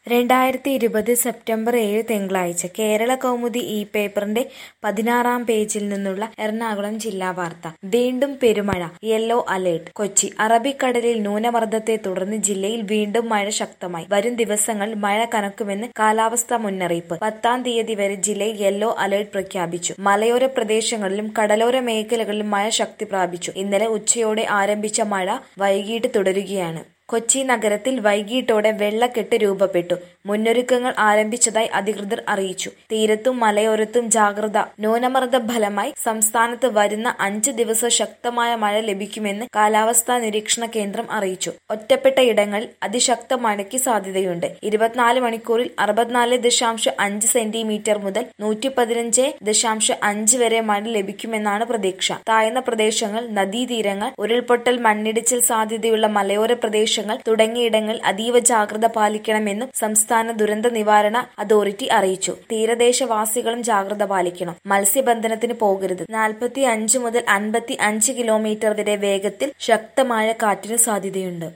2020 September 7 തിങ്കളാഴ്ച കേരള കൗമുദി ഈ പേപ്പറിന്റെ 16-ാം പേജിൽ നിന്നുള്ള എറണാകുളം ജില്ലാ വാർത്ത. വീണ്ടും പെരുമഴ, യെല്ലോ അലേർട്ട്. കൊച്ചി. അറബിക്കടലിൽ ന്യൂനമർദ്ദത്തെ തുടർന്ന് ജില്ലയിൽ വീണ്ടും മഴ ശക്തമായി. വരും ദിവസങ്ങളിൽ മഴ കനക്കുമെന്ന് കാലാവസ്ഥാ മുന്നറിയിപ്പ്. 10-ാം തീയതി വരെ ജില്ലയിൽ യെല്ലോ അലേർട്ട് പ്രഖ്യാപിച്ചു. മലയോര പ്രദേശങ്ങളിലും കടലോര മേഖലകളിലും മഴ ശക്തി പ്രാപിച്ചു. ഇന്നലെ ഉച്ചയോടെ ആരംഭിച്ച മഴ വൈകിട്ട് തുടരുകയാണ്. കൊച്ചി നഗരത്തിൽ വൈകിട്ടോടെ വെള്ളക്കെട്ട് രൂപപ്പെട്ടു. മുന്നൊരുക്കങ്ങൾ ആരംഭിച്ചതായി അധികൃതർ അറിയിച്ചു. തീരത്തും മലയോരത്തും ജാഗ്രത. ന്യൂനമർദ്ദ ഫലമായി സംസ്ഥാനത്ത് വരുന്ന 5 ദിവസം ശക്തമായ മഴ ലഭിക്കുമെന്ന് കാലാവസ്ഥാ നിരീക്ഷണ കേന്ദ്രം അറിയിച്ചു. ഒറ്റപ്പെട്ട ഇടങ്ങളിൽ അതിശക്ത മഴയ്ക്ക് സാധ്യതയുണ്ട്. 24 മണിക്കൂറിൽ 64.5 സെന്റിമീറ്റർ മുതൽ 115.5 വരെ മഴ ലഭിക്കുമെന്നാണ് പ്രതീക്ഷ. താഴ്ന്ന പ്രദേശങ്ങൾ, നദീതീരങ്ങൾ, ഉരുൾപൊട്ടൽ, മണ്ണിടിച്ചിൽ സാധ്യതയുള്ള മലയോര പ്രദേശങ്ങൾ തുടങ്ങിയിടങ്ങളിൽ അതീവ ജാഗ്രത പാലിക്കണമെന്നും സംസ്ഥാന ദുരന്ത നിവാരണ അതോറിറ്റി അറിയിച്ചു. തീരദേശവാസികളും ജാഗ്രത പാലിക്കണം. മത്സ്യബന്ധനത്തിന് പോകരുത്. 45 മുതൽ 55 കിലോമീറ്റർ വരെ വേഗത്തിൽ ശക്തമായ കാറ്റിന് സാധ്യതയുണ്ട്.